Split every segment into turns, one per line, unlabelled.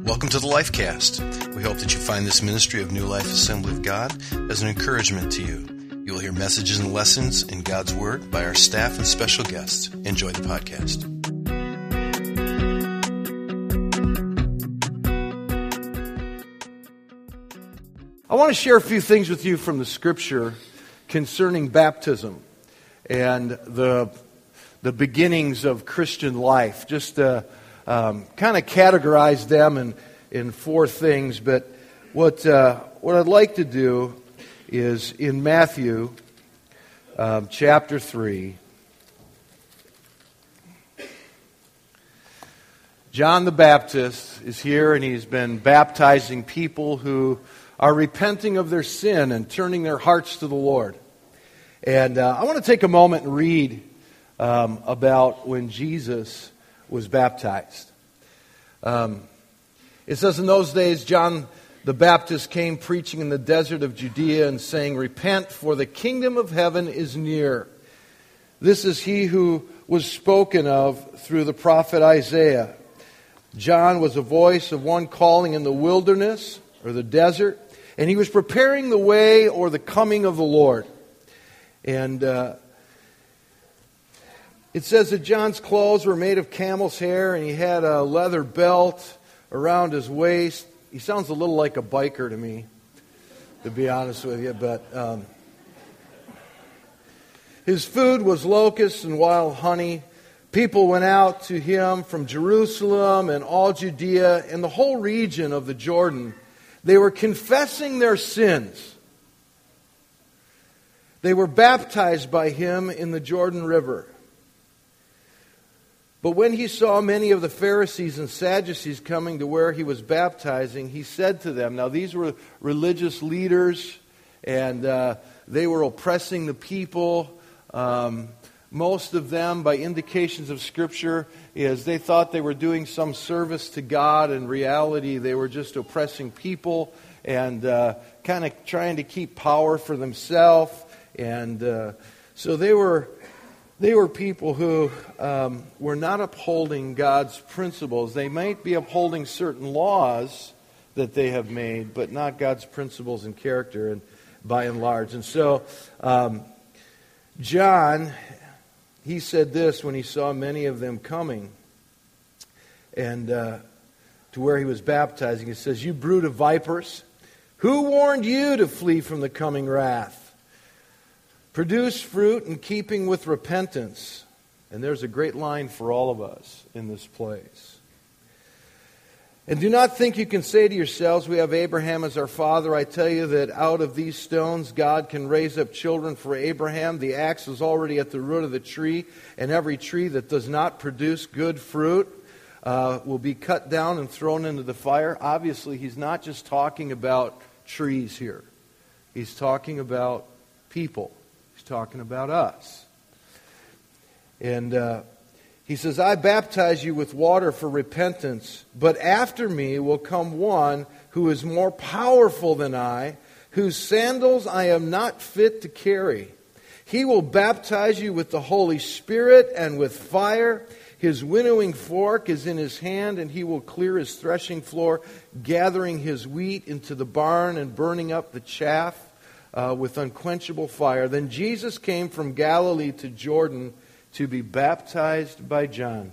Welcome to the Lifecast. We hope that you find this ministry of New Life Assembly of God as an encouragement to you. You will hear messages and lessons in God's Word by our staff and special guests. Enjoy the podcast.
I want to share a few things with you from the Scripture concerning baptism and the beginnings of Christian life. Just to kind of categorize them in four things. But what I'd like to do is in Matthew chapter 3. John the Baptist is here, and he's been baptizing people who are repenting of their sin and turning their hearts to the Lord. And I want to take a moment and read about when Jesus was baptized. It says, in those days, John the Baptist came preaching in the desert of Judea and saying, "Repent, for the kingdom of heaven is near." This is he who was spoken of through the prophet Isaiah. John was a voice of one calling in the wilderness, or the desert, and he was preparing the way or the coming of the Lord. And it says that John's clothes were made of camel's hair, and he had a leather belt around his waist. He sounds a little like a biker to me, to be honest with you. But his food was locusts and wild honey. People went out to him from Jerusalem and all Judea and the whole region of the Jordan. They were confessing their sins. They were baptized by him in the Jordan River. But when he saw many of the Pharisees and Sadducees coming to where he was baptizing, he said to them, now these were religious leaders, and they were oppressing the people. Most of them, by indications of Scripture, is they thought they were doing some service to God. In reality, they were just oppressing people and kind of trying to keep power for themselves. And so they were people who were not upholding God's principles. They might be upholding certain laws that they have made, but not God's principles and character, and by and large. And so John, he said this when he saw many of them coming and to where he was baptizing. He says, "You brood of vipers, who warned you to flee from the coming wrath? Produce fruit in keeping with repentance." And there's a great line for all of us in this place. "And do not think you can say to yourselves, 'We have Abraham as our father.' I tell you that out of these stones God can raise up children for Abraham. The axe is already at the root of the tree, and every tree that does not produce good fruit will be cut down and thrown into the fire." Obviously, he's not just talking about trees here. He's talking about people. He's talking about us. And he says, "I baptize you with water for repentance, but after me will come one who is more powerful than I, whose sandals I am not fit to carry. He will baptize you with the Holy Spirit and with fire. His winnowing fork is in his hand, and he will clear his threshing floor, gathering his wheat into the barn and burning up the chaff with unquenchable fire." Then Jesus came from Galilee to Jordan to be baptized by John.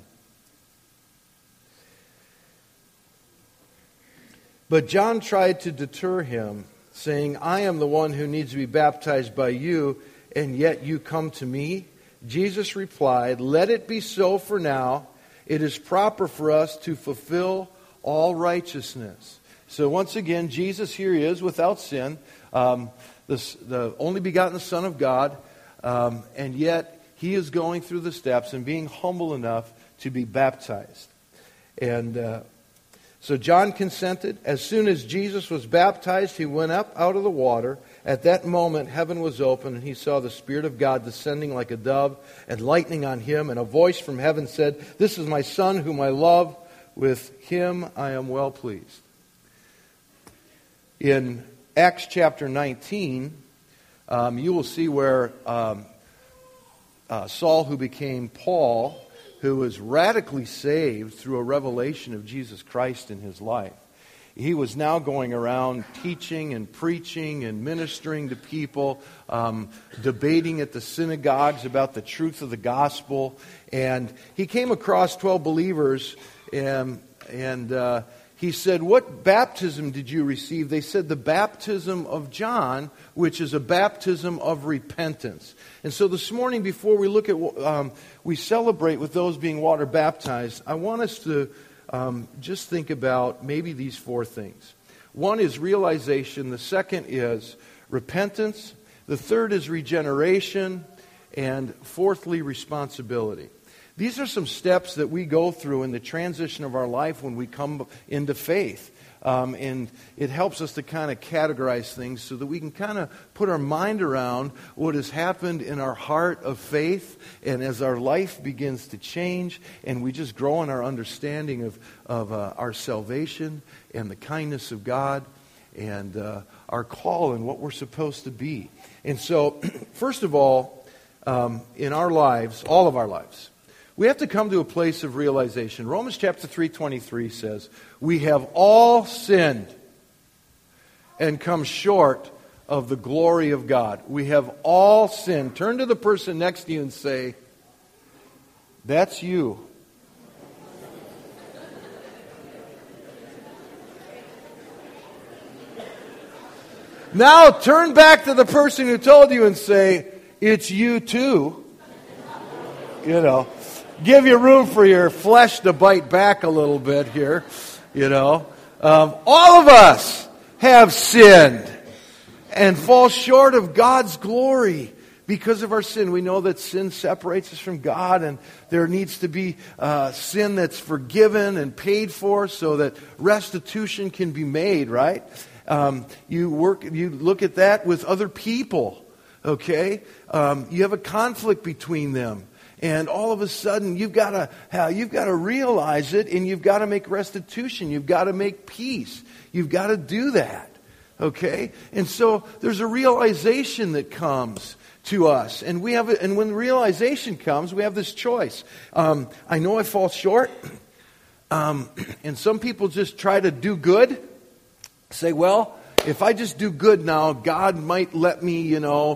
But John tried to deter him, saying, "I am the one who needs to be baptized by you, and yet you come to me?" Jesus replied, "Let it be so for now. It is proper for us to fulfill all righteousness." So once again, Jesus, here he is without sin, the only begotten Son of God, and yet he is going through the steps and being humble enough to be baptized. And so John consented. As soon as Jesus was baptized, he went up out of the water. At that moment, heaven was open, and he saw the Spirit of God descending like a dove and lightning on him. And a voice from heaven said, "This is my Son whom I love. With him I am well pleased." In Acts chapter 19, you will see where Saul, who became Paul, who was radically saved through a revelation of Jesus Christ in his life. he was now going around teaching and preaching and ministering to people, debating at the synagogues about the truth of the gospel. And he came across 12 believers, and he said, "What baptism did you receive?" They said, "The baptism of John, which is a baptism of repentance." And so this morning, before we look at, we celebrate with those being water baptized, I want us to just think about maybe these four things. One is realization. The second is repentance. The third is regeneration. And fourthly, responsibility. These are some steps that we go through in the transition of our life when we come into faith. And it helps us to kind of categorize things so that we can kind of put our mind around what has happened in our heart of faith. And as our life begins to change and we just grow in our understanding of our salvation and the kindness of God and our call and what we're supposed to be. And so, first of all, in our lives, all of our lives, we have to come to a place of realization. Romans chapter 3:23 says, "We have all sinned and come short of the glory of God." We have all sinned. Turn to the person next to you and say, "That's you." Now turn back to the person who told you and say, "It's you too." You know. Give you room for your flesh to bite back a little bit here, you know. All of us have sinned and fall short of God's glory because of our sin. We know that sin separates us from God, and there needs to be sin that's forgiven and paid for so that restitution can be made, right? You look at that with other people, okay? You have a conflict between them. And all of a sudden, you've got to realize it, and you've got to make restitution. You've got to make peace. You've got to do that, okay? And so there's a realization that comes to us, and and when the realization comes, we have this choice. I know I fall short, and some people just try to do good. Say, well, if I just do good now, God might let me,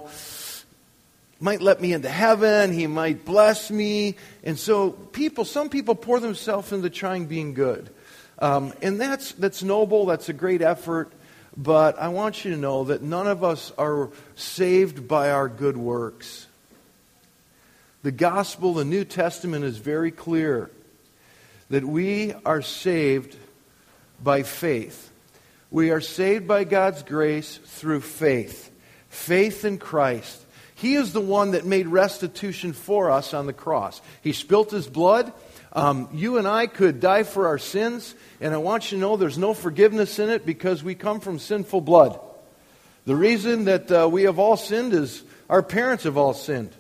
might let me into heaven. He might bless me. And so some people pour themselves into trying being good. And that's noble. That's a great effort. But I want you to know that none of us are saved by our good works. The gospel, the New Testament is very clear that we are saved by faith. We are saved by God's grace through faith. Faith in Christ. He is the one that made restitution for us on the cross. He spilt His blood. You and I could die for our sins, and I want you to know there's no forgiveness in it because we come from sinful blood. The reason that we have all sinned is our parents have all sinned.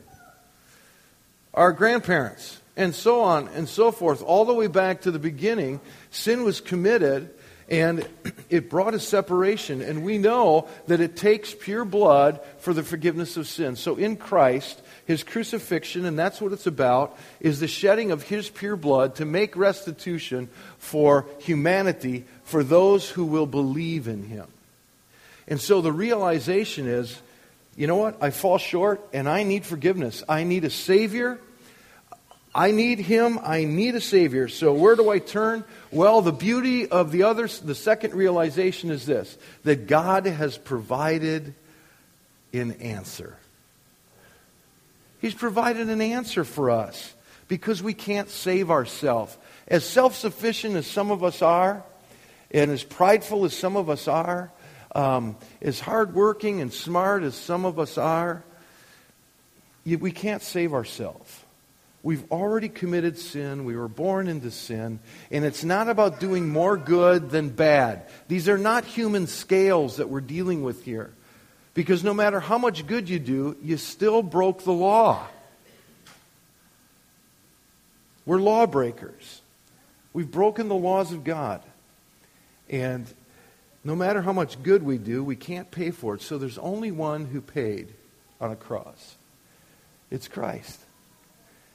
Our grandparents, and so on and so forth. All the way back to the beginning, sin was committed, and it brought a separation. And we know that it takes pure blood for the forgiveness of sin. So in Christ, His crucifixion, and that's what it's about, is the shedding of His pure blood to make restitution for humanity, for those who will believe in Him. And so the realization is, you know what? I fall short and I need forgiveness. I need a Savior. I need Him. I need a Savior. So where do I turn? Well, the beauty of the second realization is this, that God has provided an answer. He's provided an answer for us because we can't save ourselves. As self-sufficient as some of us are, and as prideful as some of us are, as hardworking and smart as some of us are, we can't save ourselves. We've already committed sin. We were born into sin. And it's not about doing more good than bad. These are not human scales that we're dealing with here. Because no matter how much good you do, you still broke the law. We're lawbreakers. We've broken the laws of God. And no matter how much good we do, we can't pay for it. So there's only one who paid on a cross. It's Christ.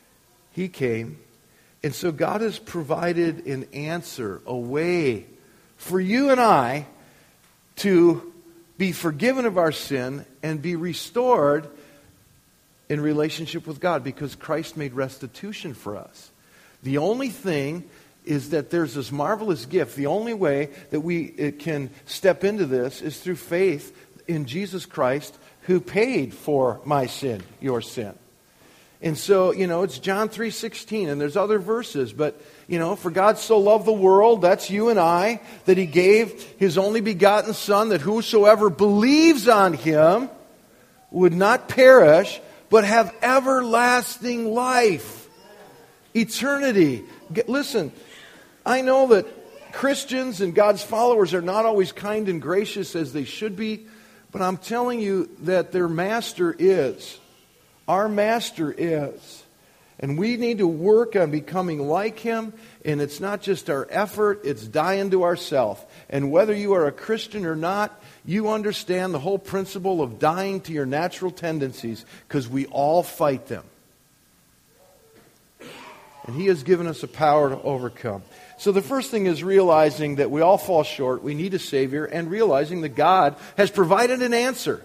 He came, and so God has provided an answer, a way for you and I to be forgiven of our sin and be restored in relationship with God, because Christ made restitution for us. The only thing is that there's this marvelous gift. The only way that we can step into this is through faith in Jesus Christ, who paid for my sin, your sin. And so, it's John 3:16, and there's other verses, but, for God so loved the world, that's you and I, that He gave His only begotten Son, that whosoever believes on Him would not perish, but have everlasting life, eternity. Listen, I know that Christians and God's followers are not always kind and gracious as they should be, but I'm telling you that their master is. Our master is. And we need to work on becoming like Him, and it's not just our effort, it's dying to ourselves. And whether you are a Christian or not, you understand the whole principle of dying to your natural tendencies, because we all fight them. And He has given us a power to overcome. So the first thing is realizing that we all fall short, we need a Savior, and realizing that God has provided an answer.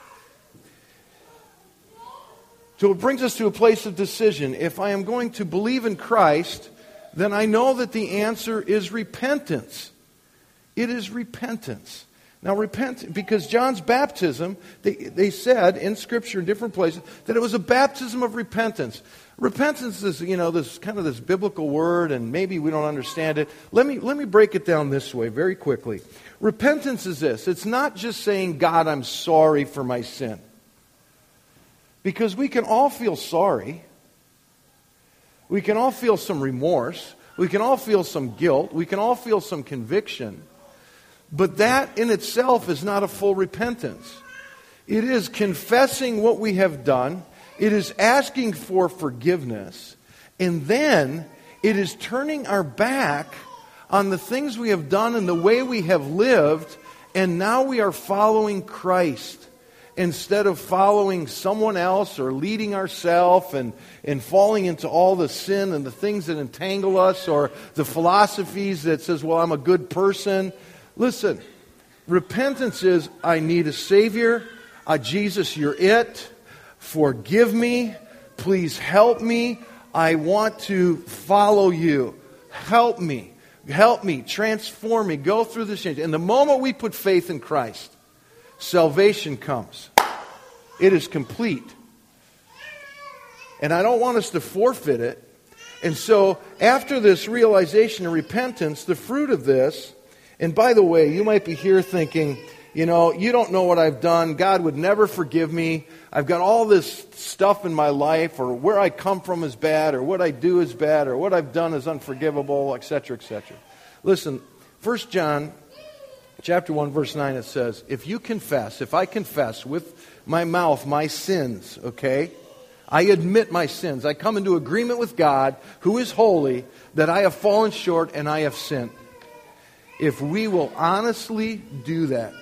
So it brings us to a place of decision. If I am going to believe in Christ, then I know that the answer is repentance. It is repentance. Now repent, because John's baptism, they said in Scripture in different places that it was a baptism of repentance. Repentance is, this kind of this biblical word, and maybe we don't understand it. Let me break it down this way very quickly. Repentance is this. It's not just saying, God, I'm sorry for my sin. Because we can all feel sorry. We can all feel some remorse. We can all feel some guilt. We can all feel some conviction. But that in itself is not a full repentance. It is confessing what we have done. It is asking for forgiveness. And then it is turning our back on the things we have done and the way we have lived. And now we are following Christ, instead of following someone else or leading ourselves and falling into all the sin and the things that entangle us, or the philosophies that says, well, I'm a good person. Listen, repentance is, I need a Savior. Jesus, you're it. Forgive me. Please help me. I want to follow you. Help me. Help me. Transform me. Go through this change. And the moment we put faith in Christ, salvation comes. It is complete. And I don't want us to forfeit it. And so after this realization and repentance, the fruit of this, and by the way, you might be here thinking, you don't know what I've done. God would never forgive me. I've got all this stuff in my life, or where I come from is bad, or what I do is bad, or what I've done is unforgivable, etc., etc. Listen, 1 John chapter 1, verse 9, it says, if I confess with my mouth my sins, okay, I admit my sins. I come into agreement with God, who is holy, that I have fallen short and I have sinned. If we will honestly do that,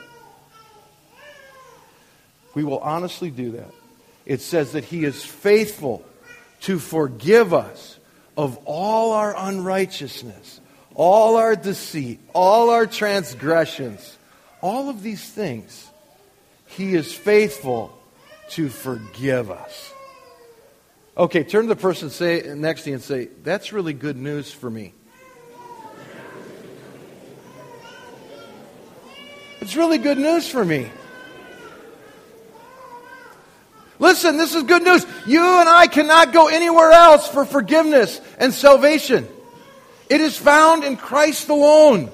it says that He is faithful to forgive us of all our unrighteousness, all our deceit, all our transgressions, all of these things. He is faithful to forgive us. Okay, turn to the person next to you and say, that's really good news for me. It's really good news for me. Listen, this is good news. You and I cannot go anywhere else for forgiveness and salvation. It is found in Christ alone.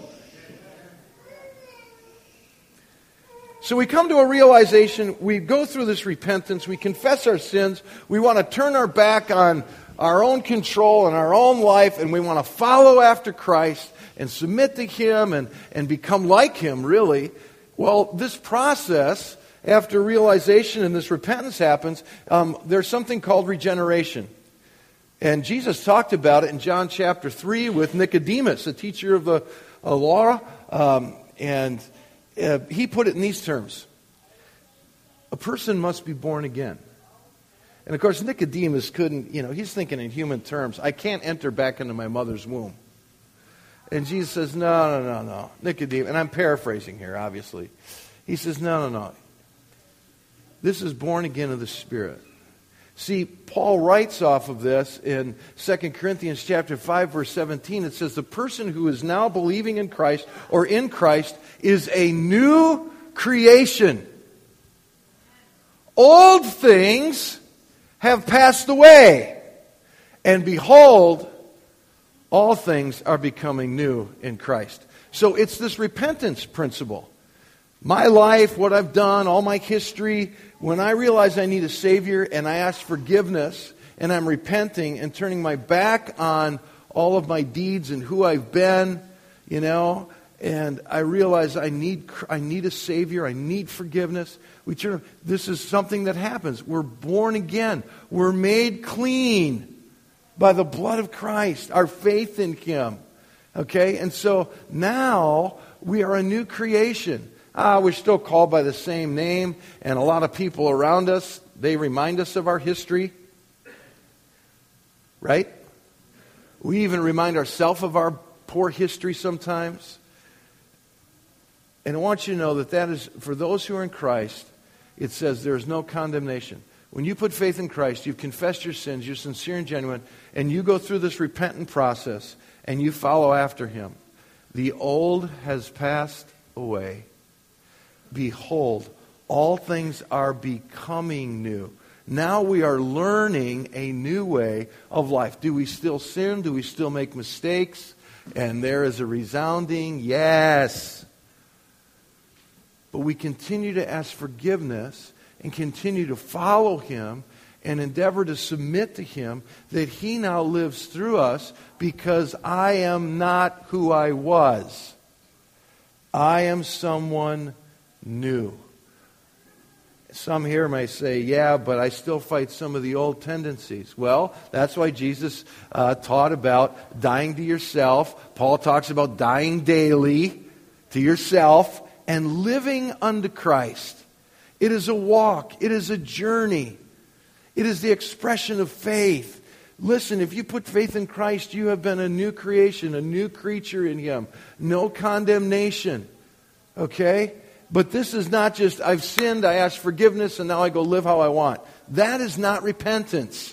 So we come to a realization, we go through this repentance, we confess our sins, we want to turn our back on our own control and our own life, and we want to follow after Christ and submit to Him and become like Him, really. Well, this process, after realization and this repentance happens, there's something called regeneration. And Jesus talked about it in John chapter 3 with Nicodemus, a teacher of the law, and he put it in these terms. A person must be born again. And of course, Nicodemus couldn't, he's thinking in human terms. I can't enter back into my mother's womb. And Jesus says, no, Nicodemus. And I'm paraphrasing here, obviously. He says, no. This is born again of the Spirit. See, Paul writes off of this in 2 Corinthians chapter 5, verse 17. It says, the person who is now believing in Christ or in Christ is a new creation. Old things have passed away. And behold, all things are becoming new in Christ. So it's this repentance principle. My life, what I've done, all my history, when I realize I need a Savior and I ask forgiveness and I'm repenting and turning my back on all of my deeds and who I've been, and I realize I need a Savior, I need forgiveness. This is something that happens. We're born again. We're made clean by the blood of Christ, our faith in Him. Okay? And so now we are a new creation. We're still called by the same name, and a lot of people around us, they remind us of our history. Right? We even remind ourselves of our poor history sometimes. And I want you to know that is, for those who are in Christ, it says there is no condemnation. When you put faith in Christ, you've confessed your sins, you're sincere and genuine, and you go through this repentant process, and you follow after Him. The old has passed away. Behold, all things are becoming new. Now we are learning a new way of life. Do we still sin? Do we still make mistakes? And there is a resounding yes. But we continue to ask forgiveness and continue to follow Him and endeavor to submit to Him, that He now lives through us, because I am not who I was. I am someone new. Some here may say, yeah, but I still fight some of the old tendencies. Well, that's why Jesus taught about dying to yourself. Paul talks about dying daily to yourself and living unto Christ. It is a walk. It is a journey. It is the expression of faith. Listen, if you put faith in Christ, you have been a new creation, a new creature in Him. No condemnation. Okay? But this is not just, I've sinned, I ask forgiveness, and now I go live how I want. That is not repentance.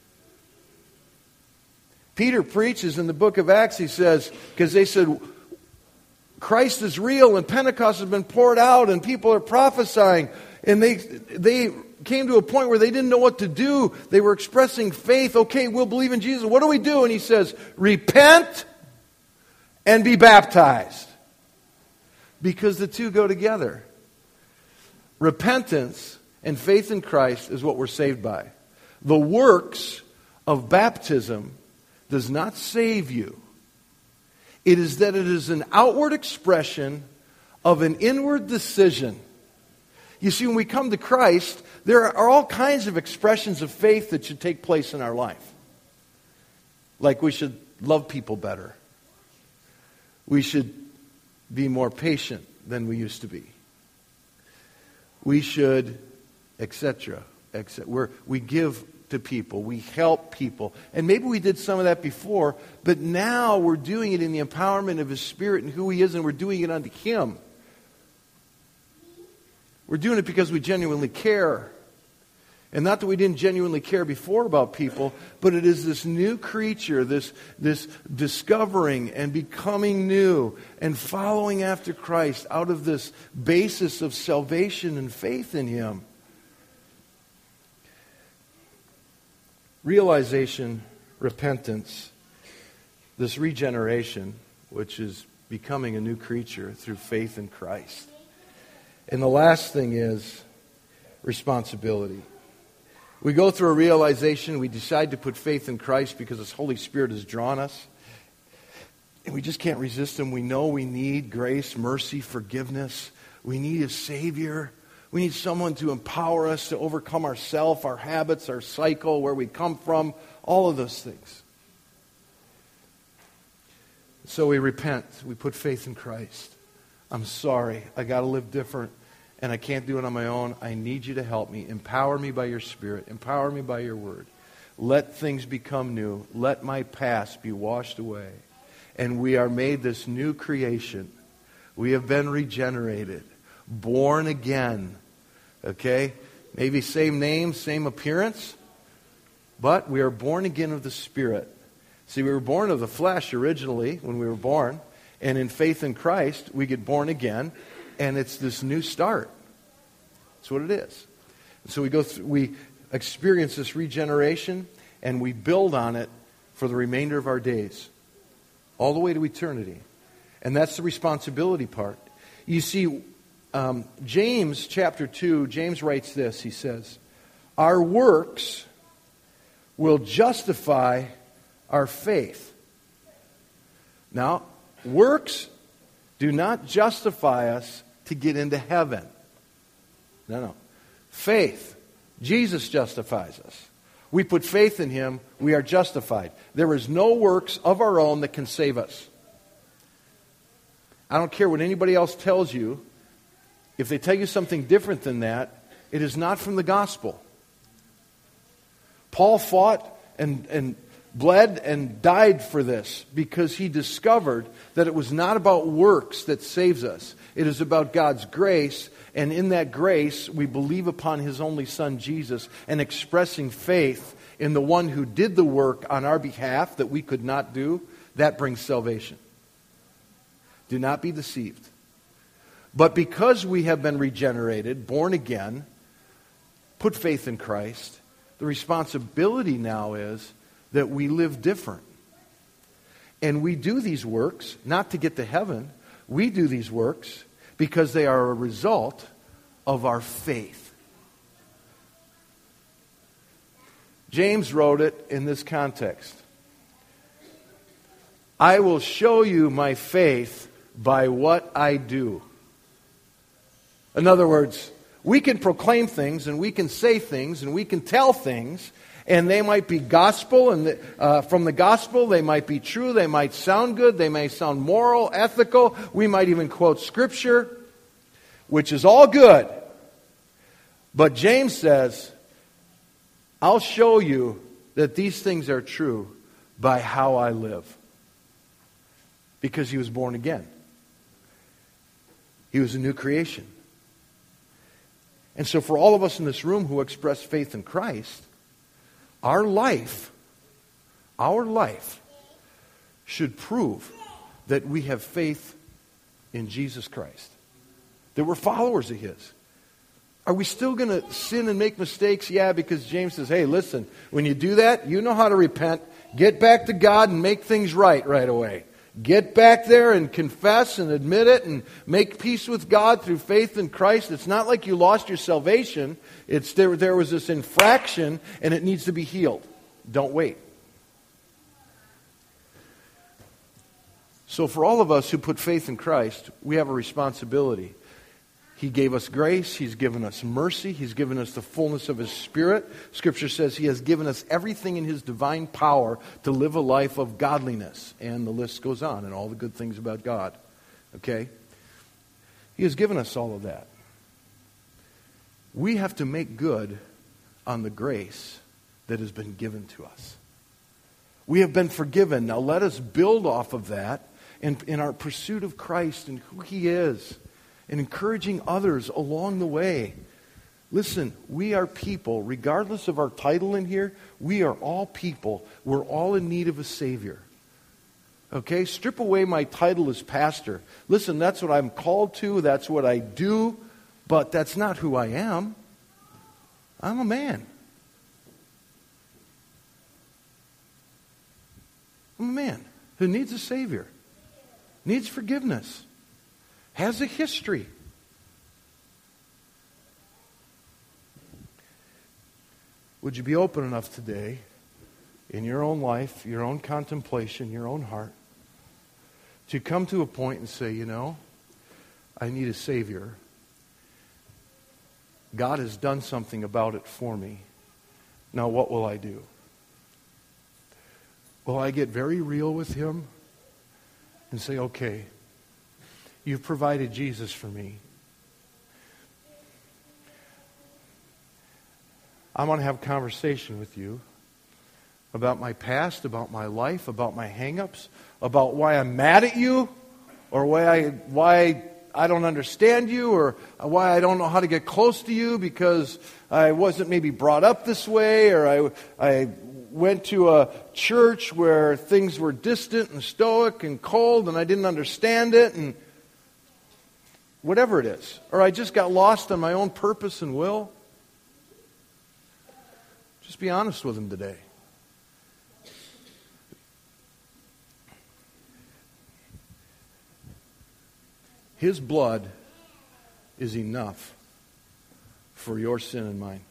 Peter preaches in the book of Acts, he says, because they said, Christ is real, and Pentecost has been poured out, and people are prophesying. And they came to a point where they didn't know what to do. They were expressing faith. Okay, we'll believe in Jesus. What do we do? And he says, repent and be baptized. Because the two go together. Repentance and faith in Christ is what we're saved by. The works of baptism does not save you. It is that it is an outward expression of an inward decision. You see, when we come to Christ, there are all kinds of expressions of faith that should take place in our life. Like we should love people better. We should be more patient than we used to be. We should, etc. We give to people. We help people. And maybe we did some of that before, but now we're doing it in the empowerment of His Spirit and who He is, and we're doing it unto Him. We're doing it because we genuinely care. And not that we didn't genuinely care before about people, but it is this new creature, this discovering and becoming new and following after Christ out of this basis of salvation and faith in Him. Realization, repentance, this regeneration, which is becoming a new creature through faith in Christ. And the last thing is responsibility. We go through a realization, we decide to put faith in Christ because His Holy Spirit has drawn us. And we just can't resist Him. We know we need grace, mercy, forgiveness. We need a Savior. We need someone to empower us to overcome ourselves, our habits, our cycle, where we come from, all of those things. So we repent. We put faith in Christ. I'm sorry. I got to live different. And I can't do it on my own. I need you to help me. Empower me by your Spirit. Empower me by your word. Let things become new. Let my past be washed away. and we are made this new creation. We have been regenerated, born again. Okay? Maybe same name, same appearance, but we are born again of the Spirit. See, we were born of the flesh originally when we were born, and in faith in Christ, we get born again, and it's this new start. That's what it is. So we experience this regeneration, and we build on it for the remainder of our days, all the way to eternity. And that's the responsibility part. You see, James chapter 2, James writes this. He says, our works will justify our faith. Now, works do not justify us to get into heaven. No. Faith. Jesus justifies us. We put faith in Him, we are justified. There is no works of our own that can save us. I don't care what anybody else tells you. If they tell you something different than that, it is not from the gospel. Paul fought and bled and died for this because he discovered that it was not about works that saves us. It is about God's grace, and in that grace we believe upon His only Son Jesus and expressing faith in the one who did the work on our behalf that we could not do. That brings salvation. Do not be deceived. But because we have been regenerated, born again, put faith in Christ, the responsibility now is that we live different. And we do these works not to get to heaven. We do these works because they are a result of our faith. James wrote it in this context. I will show you my faith by what I do. In other words, we can proclaim things and we can say things and we can tell things, and they might be gospel, and from the gospel they might be true, they might sound good, they may sound moral, ethical, we might even quote Scripture, which is all good. But James says, I'll show you that these things are true by how I live. Because he was born again. He was a new creation. And so for all of us in this room who express faith in Christ, our life should prove that we have faith in Jesus Christ. That we're followers of His. Are we still going to sin and make mistakes? Yeah, because James says, hey, listen, when you do that, you know how to repent. Get back to God and make things right away. Get back there and confess and admit it and make peace with God through faith in Christ. It's not like you lost your salvation. It's there was this infraction and it needs to be healed. Don't wait. So for all of us who put faith in Christ, we have a responsibility. He gave us grace. He's given us mercy. He's given us the fullness of His Spirit. Scripture says He has given us everything in His divine power to live a life of godliness. And the list goes on, and all the good things about God. Okay? He has given us all of that. We have to make good on the grace that has been given to us. We have been forgiven. Now let us build off of that in our pursuit of Christ and who He is. And encouraging others along the way. Listen, we are people, regardless of our title in here, we are all people. We're all in need of a Savior. Okay? Strip away my title as pastor. Listen, that's what I'm called to, that's what I do, but that's not who I am. I'm a man. I'm a man who needs a Savior, needs forgiveness. Has a history. Would you be open enough today in your own life, your own contemplation, your own heart, to come to a point and say, you know, I need a Savior. God has done something about it for me. Now what will I do? Will I get very real with Him and say, okay, You've provided Jesus for me. I want to have a conversation with you. about my past, about my life, about my hang-ups, about why I'm mad at you, or why I don't understand you, or why I don't know how to get close to you because I wasn't maybe brought up this way, or I went to a church where things were distant and stoic and cold and I didn't understand it, and whatever it is. Or I just got lost on my own purpose and will. Just be honest with Him today. His blood is enough for your sin and mine.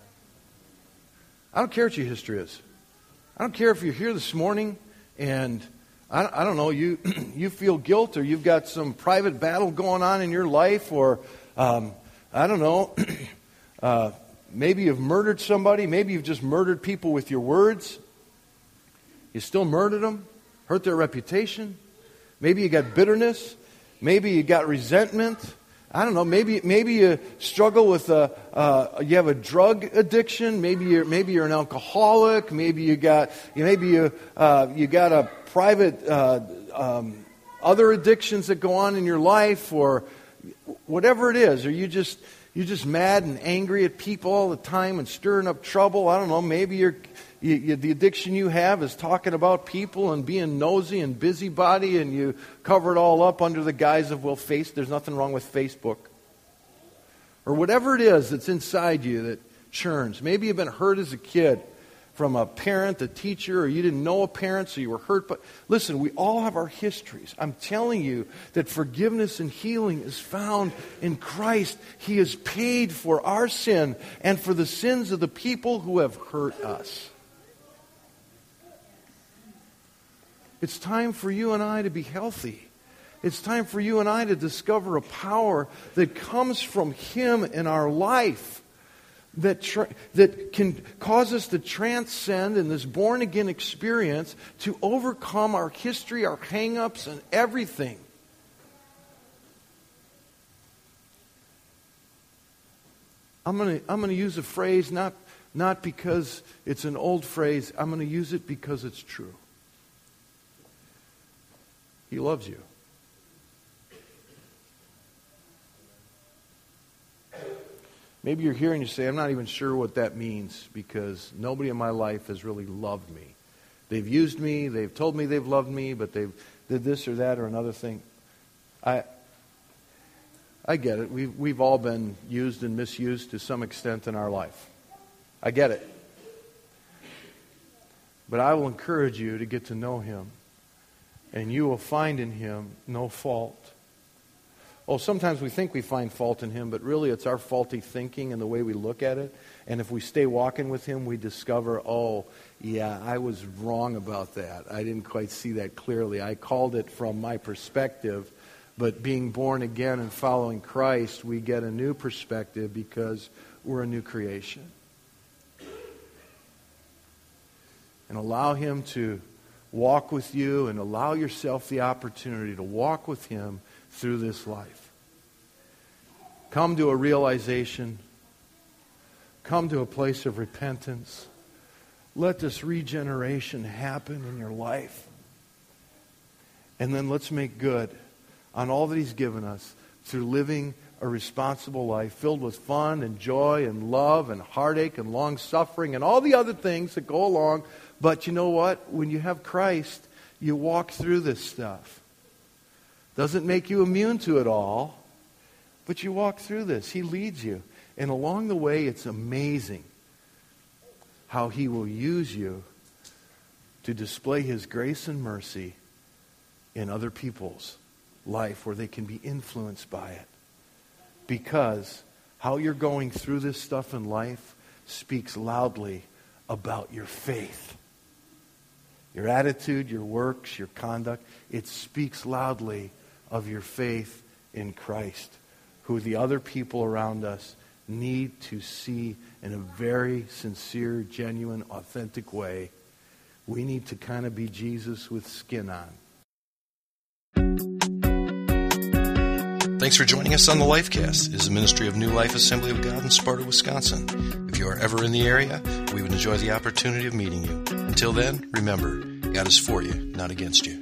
I don't care what your history is. I don't care if you're here this morning and I don't know, you feel guilt, or you've got some private battle going on in your life, or I don't know, maybe you've murdered somebody, maybe you've just murdered people with your words. You still murdered them, hurt their reputation. Maybe you got bitterness. Maybe you got resentment. I don't know. Maybe you struggle with you have a drug addiction. Maybe you're an alcoholic. Maybe you got a private other addictions that go on in your life, or whatever it is. Or you're just mad and angry at people all the time and stirring up trouble. I don't know. Maybe the addiction you have is talking about people and being nosy and busybody, and you cover it all up under the guise of, there's nothing wrong with Facebook. Or whatever it is that's inside you that churns. Maybe you've been hurt as a kid from a parent, a teacher, or you didn't know a parent, so you were hurt. But listen, we all have our histories. I'm telling you that forgiveness and healing is found in Christ. He has paid for our sin and for the sins of the people who have hurt us. It's time for you and I to be healthy. It's time for you and I to discover a power that comes from Him in our life, that can cause us to transcend in this born-again experience, to overcome our history, our hang-ups, and everything. I'm going to use a phrase not because it's an old phrase. I'm going to use it because it's true. He loves you. Maybe you're here and you say, I'm not even sure what that means, because nobody in my life has really loved me. They've used me, they've told me they've loved me, but they've did this or that or another thing. I get it. We've all been used and misused to some extent in our life. I get it. But I will encourage you to get to know Him, and you will find in Him no fault. Oh, sometimes we think we find fault in Him, but really it's our faulty thinking and the way we look at it. And if we stay walking with Him, we discover, oh, yeah, I was wrong about that. I didn't quite see that clearly. I called it from my perspective. But being born again and following Christ, we get a new perspective because we're a new creation. And allow Him to walk with you, and allow yourself the opportunity to walk with Him through this life. Come to a realization. Come to a place of repentance. Let this regeneration happen in your life. And then let's make good on all that He's given us through living a responsible life filled with fun and joy and love and heartache and long-suffering and all the other things that go along. But you know what? When you have Christ, you walk through this stuff. Doesn't make you immune to it all, but you walk through this. He leads you. And along the way, it's amazing how He will use you to display His grace and mercy in other people's life where they can be influenced by it. Because how you're going through this stuff in life speaks loudly about your faith. Your attitude, your works, your conduct, it speaks loudly of your faith in Christ, who the other people around us need to see in a very sincere, genuine, authentic way. We need to kind of be Jesus with skin on.
Thanks for joining us on the Lifecast. It is a ministry of New Life Assembly of God in Sparta, Wisconsin. If you are ever in the area, we would enjoy the opportunity of meeting you. Until Until then, remember, God is for you, not against you.